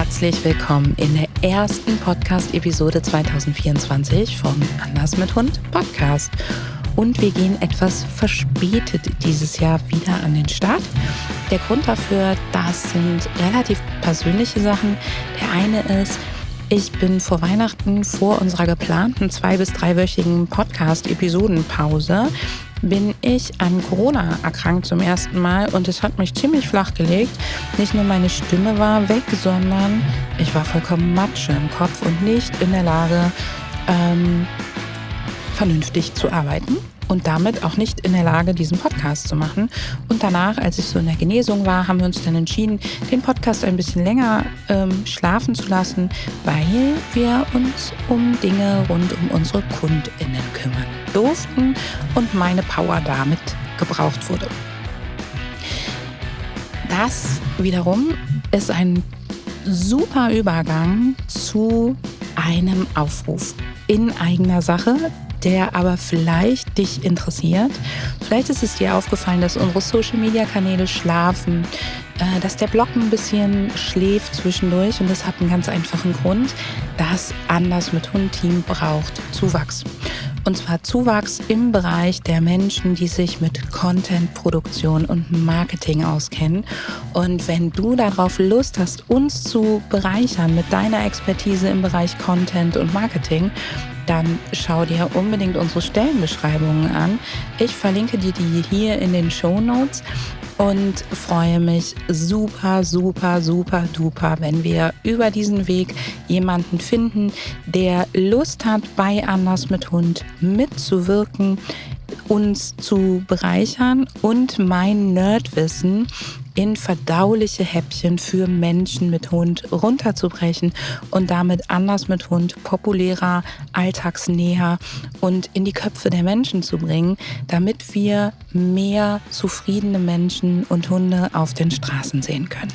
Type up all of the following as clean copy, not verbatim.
Herzlich willkommen in der ersten Podcast-Episode 2024 vom Anders mit Hund Podcast. Und wir gehen etwas verspätet dieses Jahr wieder an den Start. Der Grund dafür, das sind relativ persönliche Sachen. Der eine ist, ich bin vor Weihnachten, vor unserer geplanten 2- bis 3-wöchigen Podcast-Episodenpause, bin ich an Corona erkrankt zum ersten Mal und es hat mich ziemlich flach gelegt. Nicht nur meine Stimme war weg, sondern ich war vollkommen Matsche im Kopf und nicht in der Lage, vernünftig zu arbeiten und damit auch nicht in der Lage, diesen Podcast zu machen. Und danach, als ich so in der Genesung war, haben wir uns dann entschieden, den Podcast ein bisschen länger schlafen zu lassen, weil wir uns um Dinge rund um unsere KundInnen kümmern durften und meine Power damit gebraucht wurde. Das wiederum ist ein super Übergang zu einem Aufruf in eigener Sache, der aber vielleicht dich interessiert. Vielleicht ist es dir aufgefallen, dass unsere Social-Media-Kanäle schlafen, dass der Blog ein bisschen schläft zwischendurch und das hat einen ganz einfachen Grund. Das Anders mit Hund-Team braucht Zuwachs. Und zwar Zuwachs im Bereich der Menschen, die sich mit Content-Produktion und Marketing auskennen. Und wenn du darauf Lust hast, uns zu bereichern mit deiner Expertise im Bereich Content und Marketing, dann schau dir unbedingt unsere Stellenbeschreibungen an. Ich verlinke dir die hier in den Shownotes und freue mich super, duper, wenn wir über diesen Weg jemanden finden, der Lust hat, bei Anders mit Hund mitzuwirken, uns zu bereichern und mein Nerdwissen in verdauliche Häppchen für Menschen mit Hund runterzubrechen und damit Anders mit Hund populärer, alltagsnäher und in die Köpfe der Menschen zu bringen, damit wir mehr zufriedene Menschen und Hunde auf den Straßen sehen können.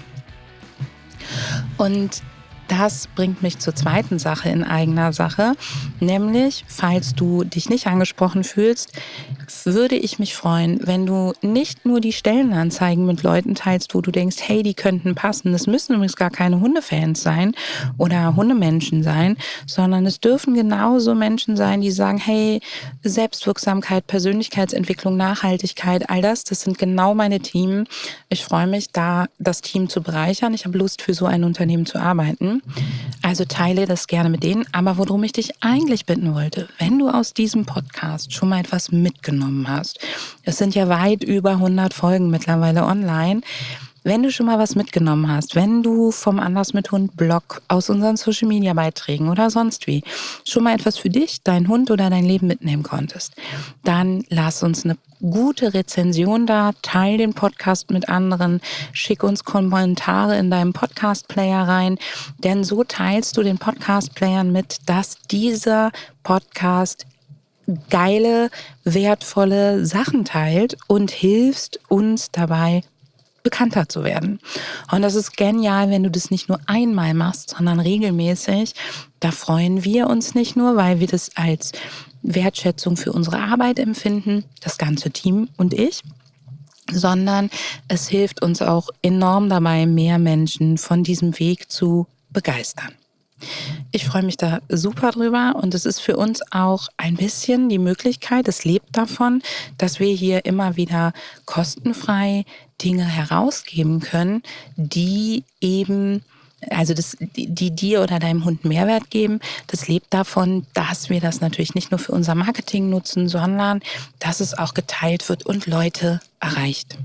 Und das bringt mich zur zweiten Sache in eigener Sache, nämlich, falls du dich nicht angesprochen fühlst, würde ich mich freuen, wenn du nicht nur die Stellenanzeigen mit Leuten teilst, wo du denkst, hey, die könnten passen. Das müssen übrigens gar keine Hundefans sein oder Hundemenschen sein, sondern es dürfen genauso Menschen sein, die sagen, hey, Selbstwirksamkeit, Persönlichkeitsentwicklung, Nachhaltigkeit, all das sind genau meine Themen. Ich freue mich, da das Team zu bereichern. Ich habe Lust, für so ein Unternehmen zu arbeiten. Also teile das gerne mit denen. Aber worum ich dich eigentlich bitten wollte, wenn du aus diesem Podcast schon mal etwas mitgenommen hast, es sind ja weit über 100 Folgen mittlerweile online, wenn du schon mal was mitgenommen hast, wenn du vom Anders mit Hund Blog, aus unseren Social Media Beiträgen oder sonst wie schon mal etwas für dich, dein Hund oder dein Leben mitnehmen konntest, dann lass uns eine gute Rezension da, teil den Podcast mit anderen, schick uns Kommentare in deinem Podcast-Player rein, denn so teilst du den Podcast-Playern mit, dass dieser Podcast geile, wertvolle Sachen teilt und hilfst uns dabei, bekannter zu werden. Und das ist genial, wenn du das nicht nur einmal machst, sondern regelmäßig. Da freuen wir uns nicht nur, weil wir das als Wertschätzung für unsere Arbeit empfinden, das ganze Team und ich, sondern es hilft uns auch enorm dabei, mehr Menschen von diesem Weg zu begeistern. Ich freue mich da super drüber und es ist für uns auch ein bisschen die Möglichkeit, es lebt davon, dass wir hier immer wieder kostenfrei Dinge herausgeben können, die eben, die dir oder deinem Hund Mehrwert geben. Das lebt davon, dass wir das natürlich nicht nur für unser Marketing nutzen, sondern dass es auch geteilt wird und Leute erreicht.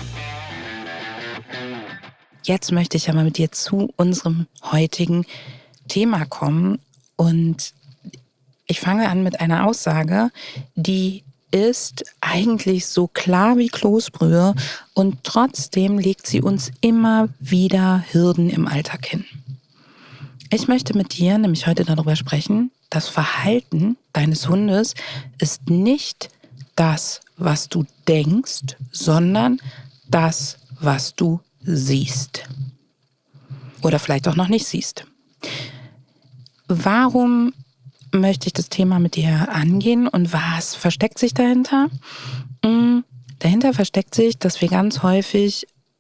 Jetzt möchte ich aber mit dir zu unserem heutigen Thema kommen und ich fange an mit einer Aussage, die ist eigentlich so klar wie Kloßbrühe und trotzdem legt sie uns immer wieder Hürden im Alltag hin. Ich möchte mit dir nämlich heute darüber sprechen, das Verhalten deines Hundes ist nicht das, was du denkst, sondern das, was du siehst. Oder vielleicht auch noch nicht siehst. Warum möchte ich das Thema mit dir angehen und was versteckt sich dahinter? Dahinter versteckt sich, dass wir ganz häufig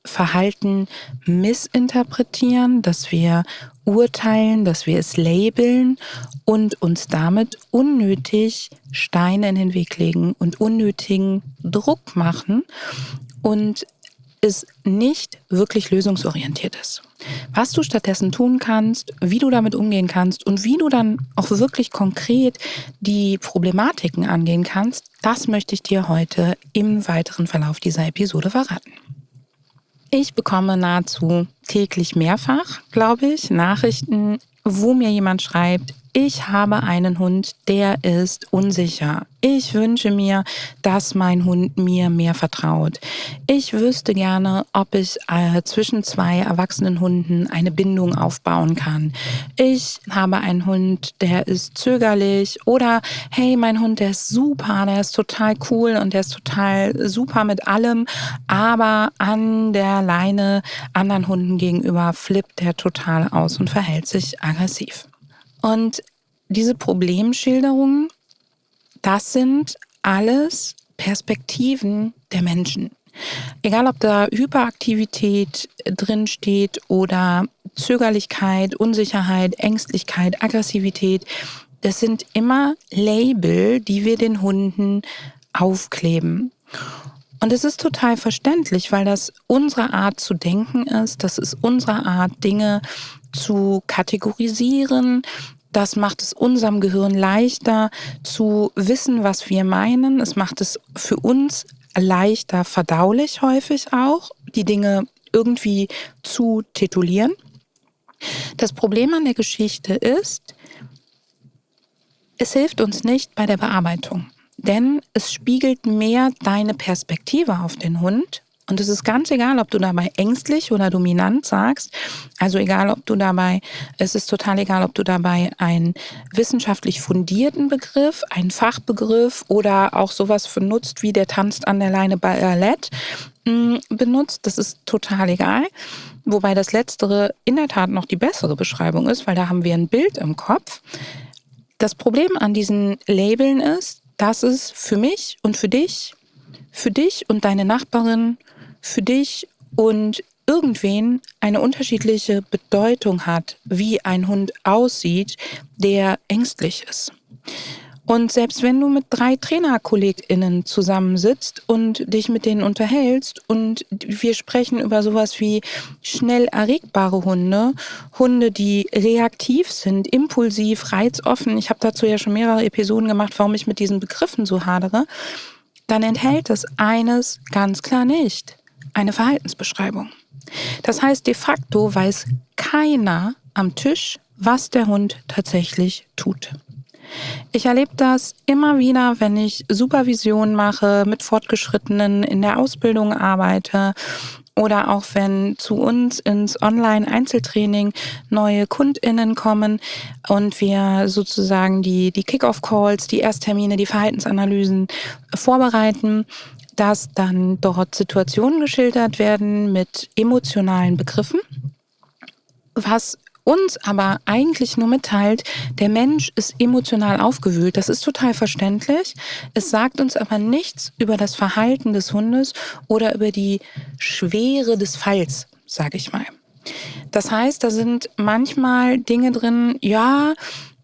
Verhalten missinterpretieren, dass wir urteilen, dass wir es labeln und uns damit unnötig Steine in den Weg legen und unnötigen Druck machen und es nicht wirklich lösungsorientiert ist. Was du stattdessen tun kannst, wie du damit umgehen kannst und wie du dann auch wirklich konkret die Problematiken angehen kannst, das möchte ich dir heute im weiteren Verlauf dieser Episode verraten. Ich bekomme nahezu täglich mehrfach, glaube ich, Nachrichten, wo mir jemand schreibt, ich habe einen Hund, der ist unsicher. Ich wünsche mir, dass mein Hund mir mehr vertraut. Ich wüsste gerne, ob ich zwischen zwei erwachsenen Hunden eine Bindung aufbauen kann. Ich habe einen Hund, der ist zögerlich. Oder hey, mein Hund, der ist super, der ist total cool und der ist total super mit allem. Aber an der Leine anderen Hunden gegenüber flippt der total aus und verhält sich aggressiv. Und diese Problemschilderungen, das sind alles Perspektiven der Menschen. Egal, ob da Hyperaktivität drin steht oder Zögerlichkeit, Unsicherheit, Ängstlichkeit, Aggressivität, das sind immer Label, die wir den Hunden aufkleben. Und es ist total verständlich, weil das unsere Art zu denken ist, das ist unsere Art, Dinge zu kategorisieren. Das macht es unserem Gehirn leichter zu wissen, was wir meinen. Es macht es für uns leichter verdaulich häufig auch, die Dinge irgendwie zu titulieren. Das Problem an der Geschichte ist, es hilft uns nicht bei der Bearbeitung. Denn es spiegelt mehr deine Perspektive auf den Hund. Und es ist ganz egal, ob du dabei ängstlich oder dominant sagst. Also es ist total egal, ob du dabei einen wissenschaftlich fundierten Begriff, einen Fachbegriff oder auch sowas benutzt wie der tanzt an der Leine Ballett benutzt. Das ist total egal. Wobei das Letztere in der Tat noch die bessere Beschreibung ist, weil da haben wir ein Bild im Kopf. Das Problem an diesen Labeln ist, dass es für mich und für dich und deine Nachbarin, für dich und irgendwen eine unterschiedliche Bedeutung hat, wie ein Hund aussieht, der ängstlich ist. Und selbst wenn du mit 3 TrainerkollegInnen zusammensitzt und dich mit denen unterhältst und wir sprechen über sowas wie schnell erregbare Hunde, Hunde, die reaktiv sind, impulsiv, reizoffen, ich habe dazu ja schon mehrere Episoden gemacht, warum ich mit diesen Begriffen so hadere, dann enthält es eines ganz klar nicht: eine Verhaltensbeschreibung. Das heißt, de facto weiß keiner am Tisch, was der Hund tatsächlich tut. Ich erlebe das immer wieder, wenn ich Supervision mache, mit Fortgeschrittenen in der Ausbildung arbeite oder auch wenn zu uns ins Online-Einzeltraining neue KundInnen kommen und wir sozusagen die Kick-Off-Calls, die Ersttermine, die Verhaltensanalysen vorbereiten, dass dann dort Situationen geschildert werden mit emotionalen Begriffen, was uns aber eigentlich nur mitteilt, der Mensch ist emotional aufgewühlt. Das ist total verständlich. Es sagt uns aber nichts über das Verhalten des Hundes oder über die Schwere des Falls, sage ich mal. Das heißt, da sind manchmal Dinge drin, ja,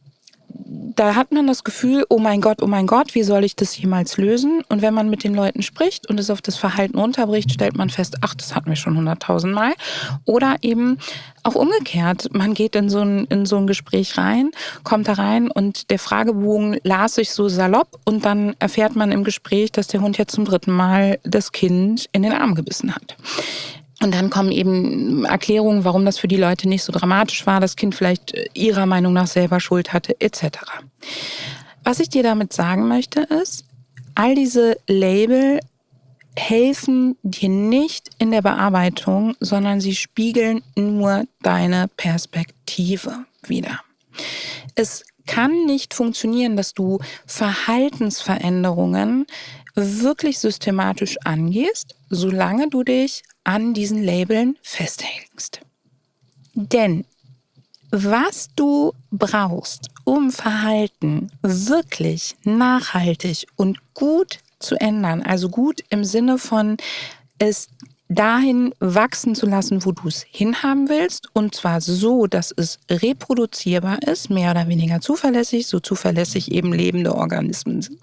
da hat man das Gefühl, oh mein Gott, wie soll ich das jemals lösen? Und wenn man mit den Leuten spricht und es auf das Verhalten runterbricht, stellt man fest, ach, das hatten wir schon 100.000 Mal. Oder eben auch umgekehrt, man geht in so ein Gespräch rein, kommt da rein und der Fragebogen las sich so salopp und dann erfährt man im Gespräch, dass der Hund jetzt zum 3. Mal das Kind in den Arm gebissen hat. Und dann kommen eben Erklärungen, warum das für die Leute nicht so dramatisch war, das Kind vielleicht ihrer Meinung nach selber Schuld hatte, etc. Was ich dir damit sagen möchte ist, all diese Label helfen dir nicht in der Bearbeitung, sondern sie spiegeln nur deine Perspektive wider. Es kann nicht funktionieren, dass du Verhaltensveränderungen wirklich systematisch angehst, solange du dich an diesen Labeln festhältst. Denn was du brauchst, um Verhalten wirklich nachhaltig und gut zu ändern, also gut im Sinne von es dahin wachsen zu lassen, wo du es hinhaben willst. Und zwar so, dass es reproduzierbar ist, mehr oder weniger zuverlässig, so zuverlässig eben lebende Organismen sind.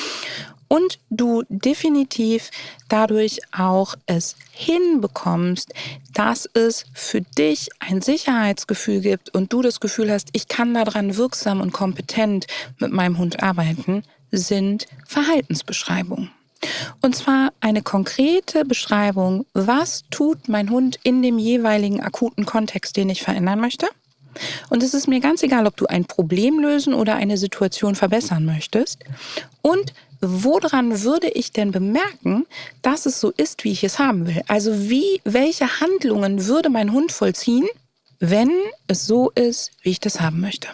Und du definitiv dadurch auch es hinbekommst, dass es für dich ein Sicherheitsgefühl gibt und du das Gefühl hast, ich kann daran wirksam und kompetent mit meinem Hund arbeiten, sind Verhaltensbeschreibungen. Und zwar eine konkrete Beschreibung, was tut mein Hund in dem jeweiligen akuten Kontext, den ich verändern möchte. Und es ist mir ganz egal, ob du ein Problem lösen oder eine Situation verbessern möchtest. Und woran würde ich denn bemerken, dass es so ist, wie ich es haben will? Also welche Handlungen würde mein Hund vollziehen, wenn es so ist, wie ich das haben möchte?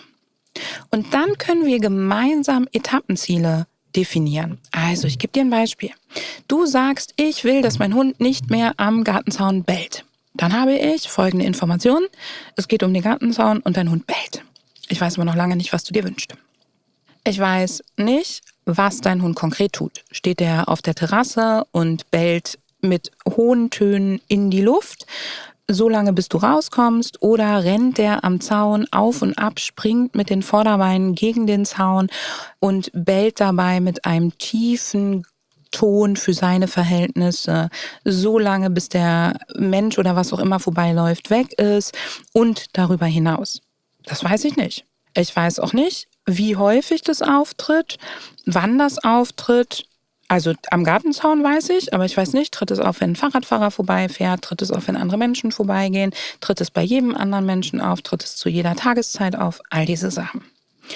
Und dann können wir gemeinsam Etappenziele definieren. Also ich gebe dir ein Beispiel. Du sagst, ich will, dass mein Hund nicht mehr am Gartenzaun bellt. Dann habe ich folgende Informationen. Es geht um den Gartenzaun und dein Hund bellt. Ich weiß aber noch lange nicht, was du dir wünschst. Ich weiß nicht, was dein Hund konkret tut. Steht er auf der Terrasse und bellt mit hohen Tönen in die Luft, so lange bis du rauskommst, oder rennt der am Zaun auf und ab, springt mit den Vorderbeinen gegen den Zaun und bellt dabei mit einem tiefen Ton für seine Verhältnisse, so lange bis der Mensch oder was auch immer vorbeiläuft, weg ist und darüber hinaus. Das weiß ich nicht. Ich weiß auch nicht, wie häufig das auftritt, wann das auftritt. Also am Gartenzaun weiß ich, aber ich weiß nicht, tritt es auf, wenn ein Fahrradfahrer vorbeifährt, tritt es auf, wenn andere Menschen vorbeigehen, tritt es bei jedem anderen Menschen auf, tritt es zu jeder Tageszeit auf, all diese Sachen.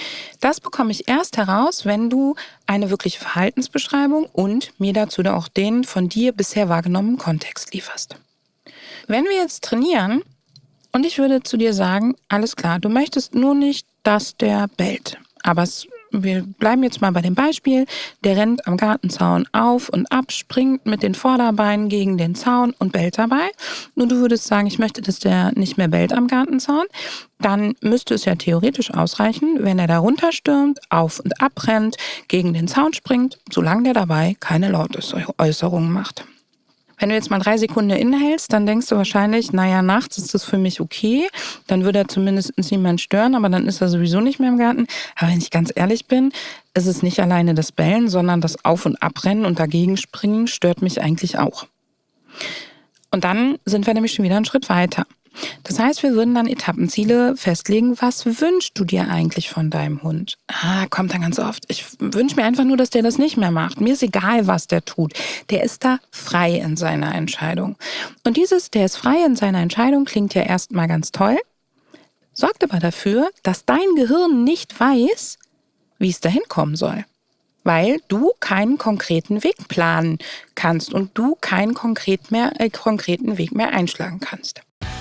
Das bekomme ich erst heraus, wenn du eine wirkliche Verhaltensbeschreibung und mir dazu auch den von dir bisher wahrgenommenen Kontext lieferst. Wenn wir jetzt trainieren und ich würde zu dir sagen, alles klar, du möchtest nur nicht, dass der bellt, aber wir bleiben jetzt mal bei dem Beispiel, der rennt am Gartenzaun auf und ab, springt mit den Vorderbeinen gegen den Zaun und bellt dabei. Nur du würdest sagen, ich möchte, dass der nicht mehr bellt am Gartenzaun. Dann müsste es ja theoretisch ausreichen, wenn er da runterstürmt, auf und ab rennt, gegen den Zaun springt, solange der dabei keine Lautäußerungen macht. Wenn du jetzt mal 3 Sekunden innehältst, dann denkst du wahrscheinlich, naja, nachts ist das für mich okay, dann würde er zumindest niemand stören, aber dann ist er sowieso nicht mehr im Garten. Aber wenn ich ganz ehrlich bin, ist es nicht alleine das Bellen, sondern das Auf- und Abrennen und dagegen springen stört mich eigentlich auch. Und dann sind wir nämlich schon wieder einen Schritt weiter. Das heißt, wir würden dann Etappenziele festlegen. Was wünschst du dir eigentlich von deinem Hund? Kommt dann ganz oft. Ich wünsche mir einfach nur, dass der das nicht mehr macht. Mir ist egal, was der tut. Der ist da frei in seiner Entscheidung. Und der ist frei in seiner Entscheidung, klingt ja erstmal ganz toll, sorgt aber dafür, dass dein Gehirn nicht weiß, wie es dahin kommen soll. Weil du keinen konkreten Weg planen kannst und du keinen konkreten Weg mehr einschlagen kannst.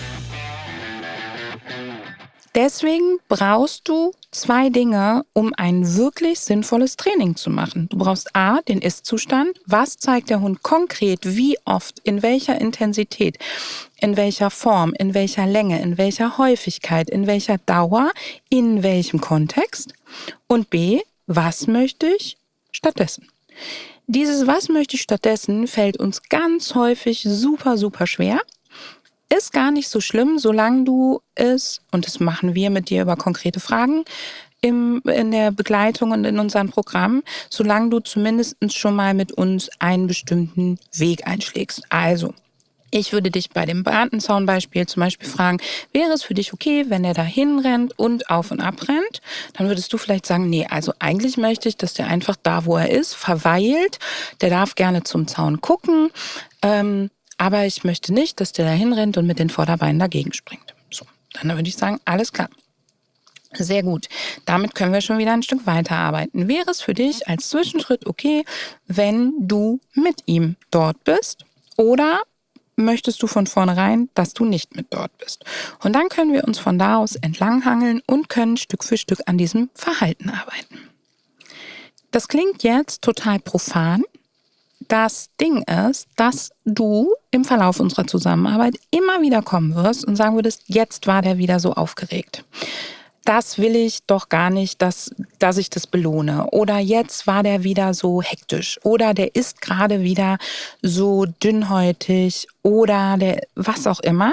Deswegen brauchst du 2 Dinge, um ein wirklich sinnvolles Training zu machen. Du brauchst A, den Ist-Zustand. Was zeigt der Hund konkret, wie oft, in welcher Intensität, in welcher Form, in welcher Länge, in welcher Häufigkeit, in welcher Dauer, in welchem Kontext. Und B, was möchte ich stattdessen? Dieses Was möchte ich stattdessen fällt uns ganz häufig super, super schwer. Ist gar nicht so schlimm, solange du es, und das machen wir mit dir über konkrete Fragen in der Begleitung und in unserem Programm, solange du zumindest schon mal mit uns einen bestimmten Weg einschlägst. Also, ich würde dich bei dem Gartenzaunbeispiel zum Beispiel fragen, wäre es für dich okay, wenn er da hinrennt und auf und ab rennt? Dann würdest du vielleicht sagen, nee, also eigentlich möchte ich, dass der einfach da, wo er ist, verweilt. Der darf gerne zum Zaun gucken, aber ich möchte nicht, dass der da hinrennt und mit den Vorderbeinen dagegen springt. So, dann würde ich sagen, alles klar. Sehr gut. Damit können wir schon wieder ein Stück weiterarbeiten. Wäre es für dich als Zwischenschritt okay, wenn du mit ihm dort bist? Oder möchtest du von vornherein, dass du nicht mit dort bist? Und dann können wir uns von da aus entlanghangeln und können Stück für Stück an diesem Verhalten arbeiten. Das klingt jetzt total profan. Das Ding ist, dass du im Verlauf unserer Zusammenarbeit immer wieder kommen wirst und sagen würdest, jetzt war der wieder so aufgeregt. das will ich doch gar nicht, dass ich das belohne. Oder jetzt war der wieder so hektisch. Oder der ist gerade wieder so dünnhäutig. Oder der was auch immer.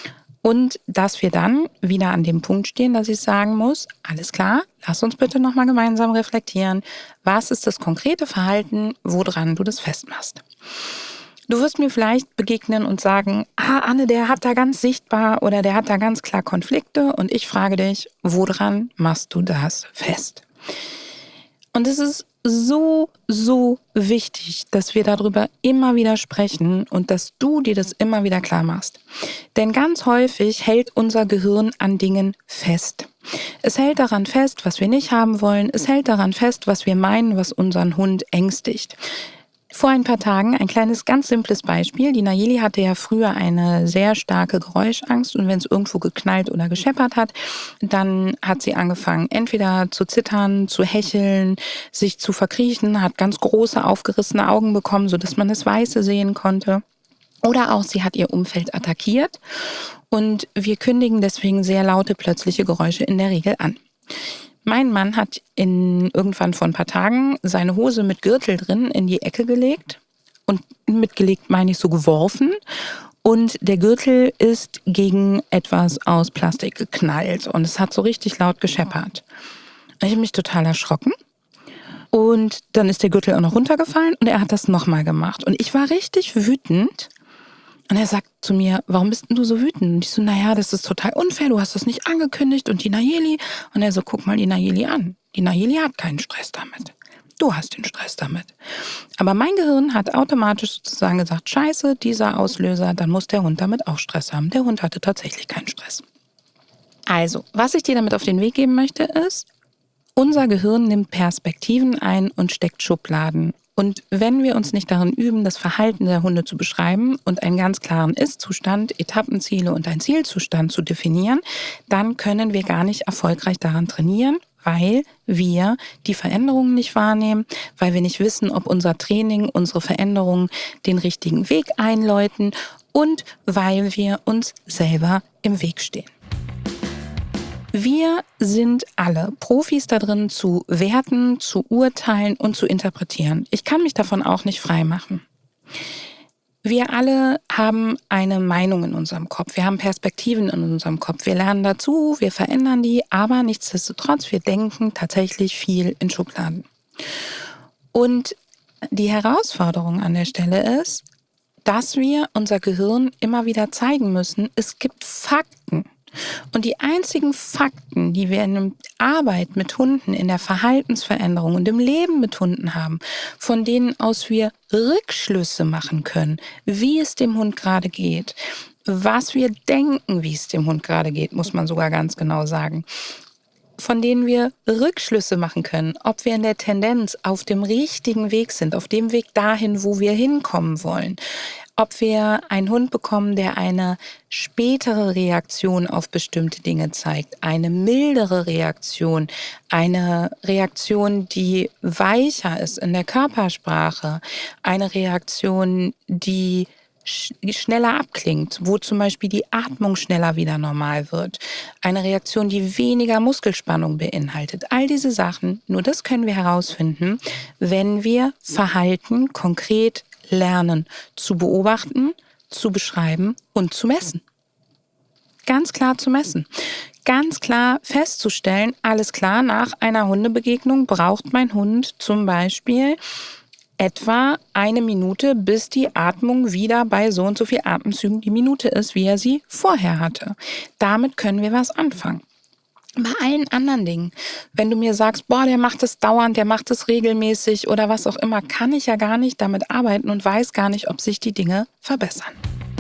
Und dass wir dann wieder an dem Punkt stehen, dass ich sagen muss, alles klar, lass uns bitte nochmal gemeinsam reflektieren. Was ist das konkrete Verhalten, woran du das festmachst? Du wirst mir vielleicht begegnen und sagen, Anne, der hat da ganz sichtbar oder der hat da ganz klar Konflikte. Und ich frage dich, woran machst du das fest? Und es ist so, so wichtig, dass wir darüber immer wieder sprechen und dass du dir das immer wieder klar machst. Denn ganz häufig hält unser Gehirn an Dingen fest. Es hält daran fest, was wir nicht haben wollen. Es hält daran fest, was wir meinen, was unseren Hund ängstigt. Vor ein paar Tagen ein kleines, ganz simples Beispiel. Die Nayeli hatte ja früher eine sehr starke Geräuschangst und wenn es irgendwo geknallt oder gescheppert hat, dann hat sie angefangen, entweder zu zittern, zu hecheln, sich zu verkriechen, hat ganz große, aufgerissene Augen bekommen, sodass man das Weiße sehen konnte. Oder auch sie hat ihr Umfeld attackiert und wir kündigen deswegen sehr laute, plötzliche Geräusche in der Regel an. Mein Mann hat irgendwann vor ein paar Tagen seine Hose mit Gürtel drin in die Ecke gelegt. Und mitgelegt meine ich so geworfen. Und der Gürtel ist gegen etwas aus Plastik geknallt. Und es hat so richtig laut gescheppert. Ich habe mich total erschrocken. Und dann ist der Gürtel auch noch runtergefallen und er hat das nochmal gemacht. Und ich war richtig wütend. Und er sagt zu mir, warum bist denn du so wütend? Und ich so, naja, das ist total unfair, du hast das nicht angekündigt und die Nayeli. Und er so, guck mal die Nayeli an. Die Nayeli hat keinen Stress damit. Du hast den Stress damit. Aber mein Gehirn hat automatisch sozusagen gesagt, scheiße, dieser Auslöser, dann muss der Hund damit auch Stress haben. Der Hund hatte tatsächlich keinen Stress. Also, was ich dir damit auf den Weg geben möchte, ist, unser Gehirn nimmt Perspektiven ein und steckt Schubladen. Und wenn wir uns nicht darin üben, das Verhalten der Hunde zu beschreiben und einen ganz klaren Ist-Zustand, Etappenziele und einen Zielzustand zu definieren, dann können wir gar nicht erfolgreich daran trainieren, weil wir die Veränderungen nicht wahrnehmen, weil wir nicht wissen, ob unser Training, unsere Veränderungen den richtigen Weg einläuten und weil wir uns selber im Weg stehen. Wir sind alle Profis da drin, zu werten, zu urteilen und zu interpretieren. Ich kann mich davon auch nicht frei machen. Wir alle haben eine Meinung in unserem Kopf. Wir haben Perspektiven in unserem Kopf. Wir lernen dazu, wir verändern die, aber nichtsdestotrotz, wir denken tatsächlich viel in Schubladen. Und die Herausforderung an der Stelle ist, dass wir unser Gehirn immer wieder zeigen müssen, es gibt Fakten. Und die einzigen Fakten, die wir in der Arbeit mit Hunden, in der Verhaltensveränderung und im Leben mit Hunden haben, von denen aus wir Rückschlüsse machen können, wie es dem Hund gerade geht, was wir denken, wie es dem Hund gerade geht, muss man sogar ganz genau sagen, von denen wir Rückschlüsse machen können, ob wir in der Tendenz auf dem richtigen Weg sind, auf dem Weg dahin, wo wir hinkommen wollen. Ob wir einen Hund bekommen, der eine spätere Reaktion auf bestimmte Dinge zeigt, eine mildere Reaktion, eine Reaktion, die weicher ist in der Körpersprache, eine Reaktion, die schneller abklingt, wo zum Beispiel die Atmung schneller wieder normal wird. Eine Reaktion, die weniger Muskelspannung beinhaltet. All diese Sachen, nur das können wir herausfinden, wenn wir Verhalten konkret lernen, zu beobachten, zu beschreiben und zu messen. Ganz klar zu messen. Ganz klar festzustellen, alles klar, nach einer Hundebegegnung braucht mein Hund zum Beispiel etwa 1 Minute, bis die Atmung wieder bei so und so viel Atemzügen die Minute ist, wie er sie vorher hatte. Damit können wir was anfangen. Bei allen anderen Dingen, wenn du mir sagst, boah, der macht das dauernd, der macht das regelmäßig oder was auch immer, kann ich ja gar nicht damit arbeiten und weiß gar nicht, ob sich die Dinge verbessern.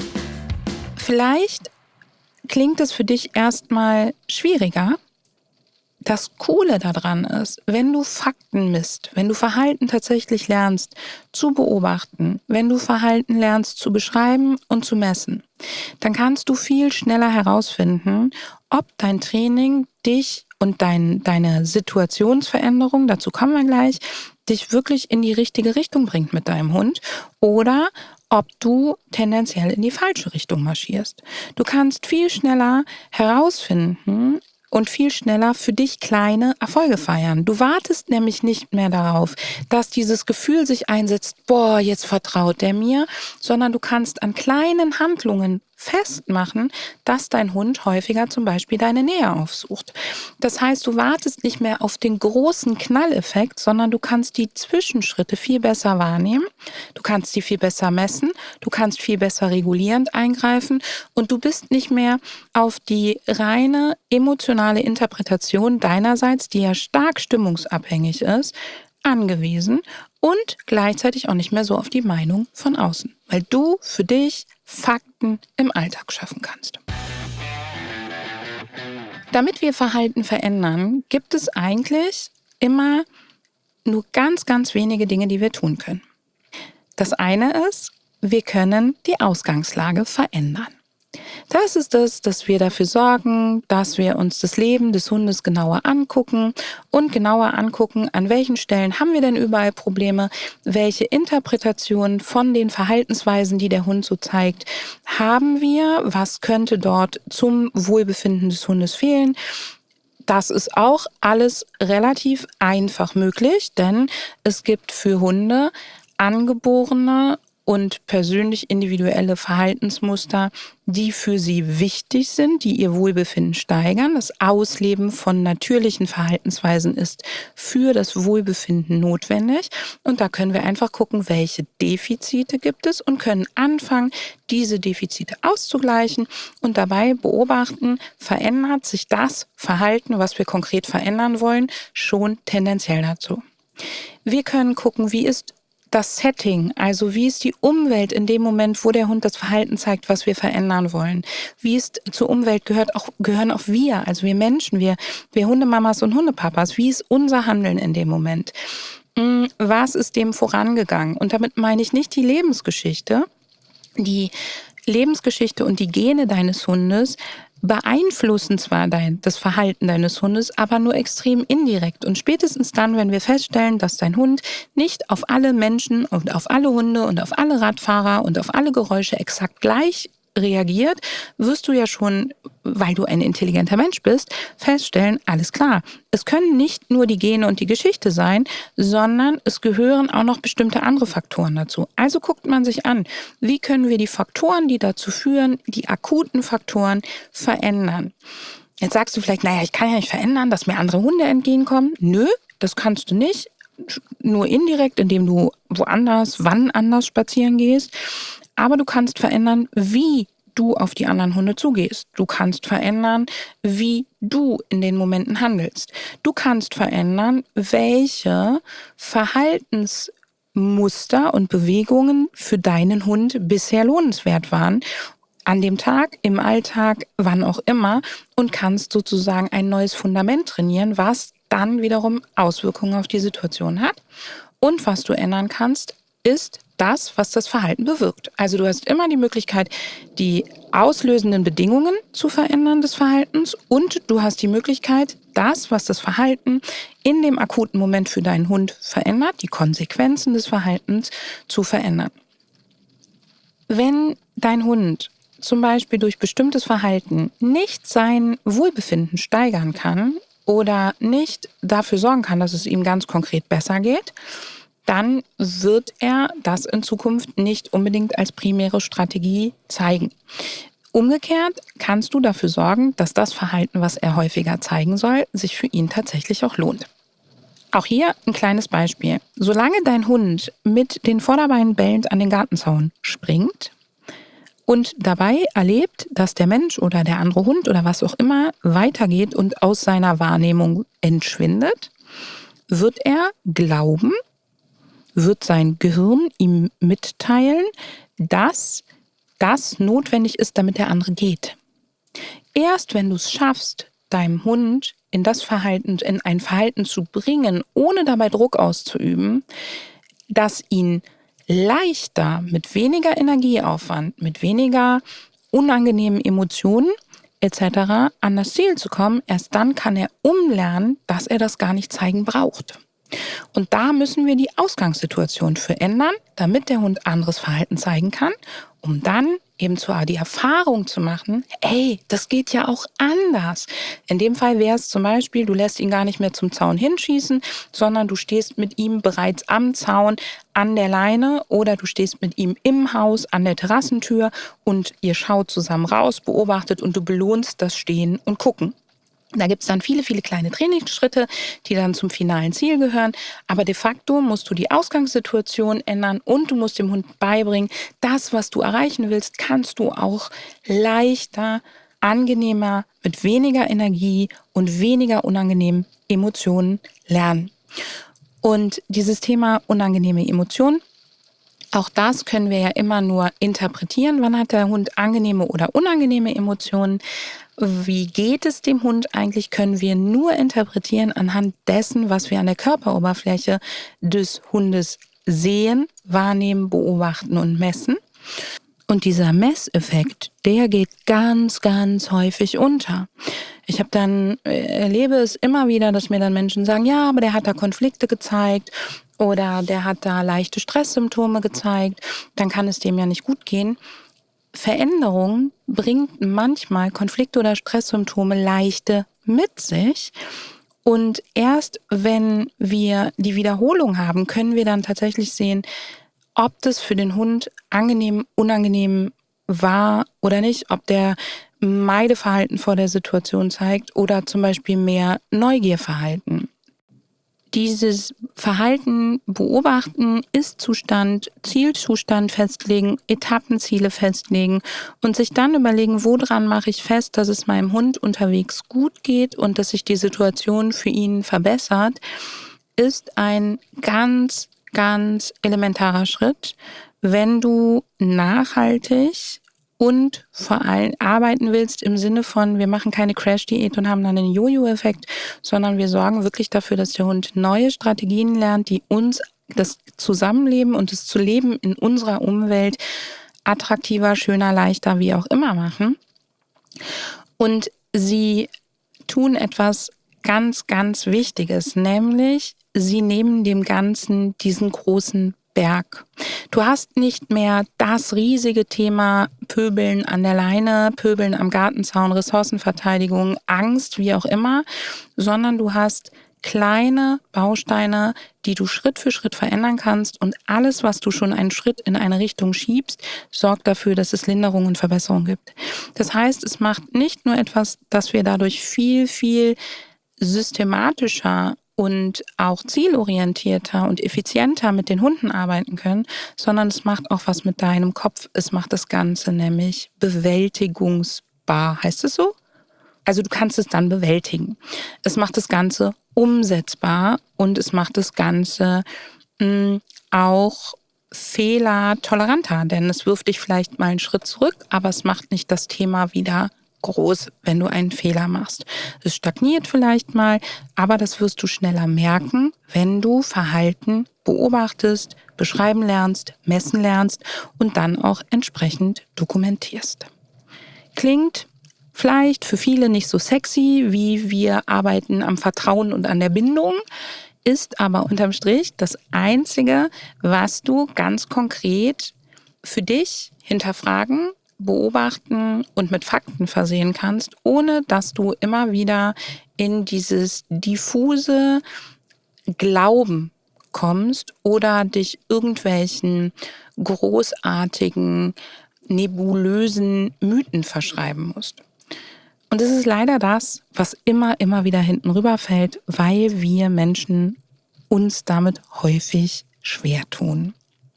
Vielleicht klingt es für dich erstmal schwieriger. Das Coole daran ist, wenn du Fakten misst, wenn du Verhalten tatsächlich lernst zu beobachten, wenn du Verhalten lernst zu beschreiben und zu messen, dann kannst du viel schneller herausfinden, ob dein Training dich und deine Situationsveränderung, dazu kommen wir gleich, dich wirklich in die richtige Richtung bringt mit deinem Hund oder ob du tendenziell in die falsche Richtung marschierst. Du kannst viel schneller herausfinden, und viel schneller für dich kleine Erfolge feiern. Du wartest nämlich nicht mehr darauf, dass dieses Gefühl sich einsetzt, boah, jetzt vertraut der mir, sondern du kannst an kleinen Handlungen festmachen, dass dein Hund häufiger zum Beispiel deine Nähe aufsucht. Das heißt, du wartest nicht mehr auf den großen Knalleffekt, sondern du kannst die Zwischenschritte viel besser wahrnehmen, du kannst sie viel besser messen, du kannst viel besser regulierend eingreifen und du bist nicht mehr auf die reine emotionale Interpretation deinerseits, die ja stark stimmungsabhängig ist, angewiesen und gleichzeitig auch nicht mehr so auf die Meinung von außen, weil du für dich Fakten im Alltag schaffen kannst. Damit wir Verhalten verändern, gibt es eigentlich immer nur ganz, ganz wenige Dinge, die wir tun können. Das eine ist, wir können die Ausgangslage verändern. Das ist es, dass wir dafür sorgen, dass wir uns das Leben des Hundes genauer angucken und genauer angucken, an welchen Stellen haben wir denn überall Probleme, welche Interpretationen von den Verhaltensweisen, die der Hund so zeigt, haben wir, was könnte dort zum Wohlbefinden des Hundes fehlen. Das ist auch alles relativ einfach möglich, denn es gibt für Hunde angeborene und persönlich individuelle Verhaltensmuster, die für sie wichtig sind, die ihr Wohlbefinden steigern. Das Ausleben von natürlichen Verhaltensweisen ist für das Wohlbefinden notwendig. Und da können wir einfach gucken, welche Defizite gibt es und können anfangen, diese Defizite auszugleichen und dabei beobachten, verändert sich das Verhalten, was wir konkret verändern wollen, schon tendenziell dazu. Wir können gucken, wie ist das Setting, also wie ist die Umwelt in dem Moment, wo der Hund das Verhalten zeigt, was wir verändern wollen. Wie ist zur Umwelt gehören auch wir, also wir Menschen, wir Hundemamas und Hundepapas. Wie ist unser Handeln in dem Moment? Was ist dem vorangegangen? Und damit meine ich nicht die Lebensgeschichte. Die Lebensgeschichte und die Gene deines Hundes beeinflussen zwar das Verhalten deines Hundes, aber nur extrem indirekt. Und spätestens dann, wenn wir feststellen, dass dein Hund nicht auf alle Menschen und auf alle Hunde und auf alle Radfahrer und auf alle Geräusche exakt gleich reagiert, wirst du ja schon, weil du ein intelligenter Mensch bist, feststellen, alles klar, es können nicht nur die Gene und die Geschichte sein, sondern es gehören auch noch bestimmte andere Faktoren dazu. Also guckt man sich an, wie können wir die Faktoren, die dazu führen, die akuten Faktoren verändern. Jetzt sagst du vielleicht, naja, ich kann ja nicht verändern, dass mir andere Hunde entgegenkommen. Nö, das kannst du nicht. Nur indirekt, indem du wann anders spazieren gehst. Aber du kannst verändern, wie du auf die anderen Hunde zugehst. Du kannst verändern, wie du in den Momenten handelst. Du kannst verändern, welche Verhaltensmuster und Bewegungen für deinen Hund bisher lohnenswert waren. An dem Tag, im Alltag, wann auch immer. Und kannst sozusagen ein neues Fundament trainieren, was dann wiederum Auswirkungen auf die Situation hat. Und was du ändern kannst, ist das, was das Verhalten bewirkt. Also du hast immer die Möglichkeit, die auslösenden Bedingungen zu verändern des Verhaltens und du hast die Möglichkeit, das, was das Verhalten in dem akuten Moment für deinen Hund verändert, die Konsequenzen des Verhaltens zu verändern. Wenn dein Hund zum Beispiel durch bestimmtes Verhalten nicht sein Wohlbefinden steigern kann oder nicht dafür sorgen kann, dass es ihm ganz konkret besser geht, dann wird er das in Zukunft nicht unbedingt als primäre Strategie zeigen. Umgekehrt kannst du dafür sorgen, dass das Verhalten, was er häufiger zeigen soll, sich für ihn tatsächlich auch lohnt. Auch hier ein kleines Beispiel. Solange dein Hund mit den Vorderbeinen bellend an den Gartenzaun springt und dabei erlebt, dass der Mensch oder der andere Hund oder was auch immer weitergeht und aus seiner Wahrnehmung entschwindet, wird er glauben, wird sein Gehirn ihm mitteilen, dass das notwendig ist, damit der andere geht. Erst wenn du es schaffst, deinem Hund in ein Verhalten zu bringen, ohne dabei Druck auszuüben, das ihn leichter, mit weniger Energieaufwand, mit weniger unangenehmen Emotionen etc. an das Ziel zu kommen, erst dann kann er umlernen, dass er das gar nicht zeigen braucht. Und da müssen wir die Ausgangssituation für ändern, damit der Hund anderes Verhalten zeigen kann, um dann eben die Erfahrung zu machen, ey, das geht ja auch anders. In dem Fall wäre es zum Beispiel, du lässt ihn gar nicht mehr zum Zaun hinschießen, sondern du stehst mit ihm bereits am Zaun an der Leine oder du stehst mit ihm im Haus an der Terrassentür und ihr schaut zusammen raus, beobachtet und du belohnst das Stehen und Gucken. Da gibt es dann viele, viele kleine Trainingsschritte, die dann zum finalen Ziel gehören. Aber de facto musst du die Ausgangssituation ändern und du musst dem Hund beibringen, das, was du erreichen willst, kannst du auch leichter, angenehmer, mit weniger Energie und weniger unangenehmen Emotionen lernen. Und dieses Thema unangenehme Emotionen, auch das können wir ja immer nur interpretieren. Wann hat der Hund angenehme oder unangenehme Emotionen? Wie geht es dem Hund eigentlich, können wir nur interpretieren anhand dessen, was wir an der Körperoberfläche des Hundes sehen, wahrnehmen, beobachten und messen. Und dieser Messeffekt, der geht ganz, ganz häufig unter. Ich erlebe es immer wieder, dass mir dann Menschen sagen, ja, aber der hat da Konflikte gezeigt oder der hat da leichte Stresssymptome gezeigt, dann kann es dem ja nicht gut gehen. Veränderung bringt manchmal Konflikte oder Stresssymptome leichte mit sich. Und erst wenn wir die Wiederholung haben, können wir dann tatsächlich sehen, ob das für den Hund angenehm, unangenehm war oder nicht, ob der Meideverhalten vor der Situation zeigt oder zum Beispiel mehr Neugierverhalten. Dieses Verhalten beobachten, Ist-Zustand, Zielzustand festlegen, Etappenziele festlegen und sich dann überlegen, woran mache ich fest, dass es meinem Hund unterwegs gut geht und dass sich die Situation für ihn verbessert, ist ein ganz, ganz elementarer Schritt, wenn du nachhaltig und vor allem arbeiten willst im Sinne von, wir machen keine Crash-Diät und haben dann einen Jojo-Effekt, sondern wir sorgen wirklich dafür, dass der Hund neue Strategien lernt, die uns das Zusammenleben und das Leben in unserer Umwelt attraktiver, schöner, leichter, wie auch immer machen. Und sie tun etwas ganz, ganz Wichtiges, nämlich sie nehmen dem Ganzen diesen großen Berg. Du hast nicht mehr das riesige Thema Pöbeln an der Leine, Pöbeln am Gartenzaun, Ressourcenverteidigung, Angst, wie auch immer, sondern du hast kleine Bausteine, die du Schritt für Schritt verändern kannst und alles, was du schon einen Schritt in eine Richtung schiebst, sorgt dafür, dass es Linderung und Verbesserung gibt. Das heißt, es macht nicht nur etwas, dass wir dadurch viel, viel systematischer und auch zielorientierter und effizienter mit den Hunden arbeiten können, sondern es macht auch was mit deinem Kopf. Es macht das Ganze nämlich bewältigungsbar. Heißt es so? Also du kannst es dann bewältigen. Es macht das Ganze umsetzbar und es macht das Ganze auch fehlertoleranter, denn es wirft dich vielleicht mal einen Schritt zurück, aber es macht nicht das Thema wieder groß, wenn du einen Fehler machst. Es stagniert vielleicht mal, aber das wirst du schneller merken, wenn du Verhalten beobachtest, beschreiben lernst, messen lernst und dann auch entsprechend dokumentierst. Klingt vielleicht für viele nicht so sexy, wie wir arbeiten am Vertrauen und an der Bindung, ist aber unterm Strich das Einzige, was du ganz konkret für dich hinterfragen, beobachten und mit Fakten versehen kannst, ohne dass du immer wieder in dieses diffuse Glauben kommst oder dich irgendwelchen großartigen, nebulösen Mythen verschreiben musst. Und es ist leider das, was immer wieder hinten rüberfällt, weil wir Menschen uns damit häufig schwer tun.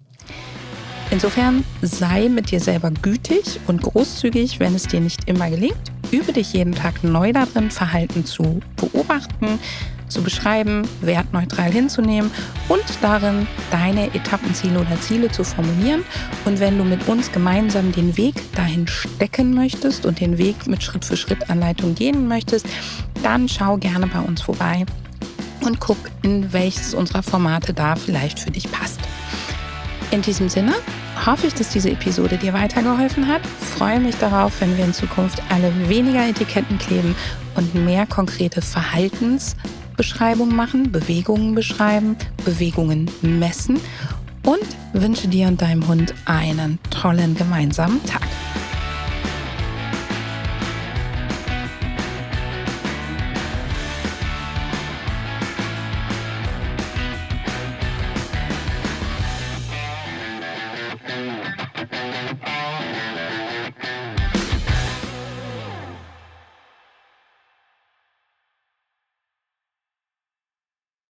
Insofern sei mit dir selber gütig und großzügig, wenn es dir nicht immer gelingt. Übe dich jeden Tag neu darin, Verhalten zu beobachten, zu beschreiben, wertneutral hinzunehmen und darin, deine Etappenziele oder Ziele zu formulieren. Und wenn du mit uns gemeinsam den Weg dahin stecken möchtest und den Weg mit Schritt-für-Schritt-Anleitung gehen möchtest, dann schau gerne bei uns vorbei und guck, in welches unserer Formate da vielleicht für dich passt. In diesem Sinne hoffe ich, dass diese Episode dir weitergeholfen hat. Freue mich darauf, wenn wir in Zukunft alle weniger Etiketten kleben und mehr konkrete Verhaltensbeschreibungen machen, Bewegungen beschreiben, Bewegungen messen und wünsche dir und deinem Hund einen tollen gemeinsamen Tag.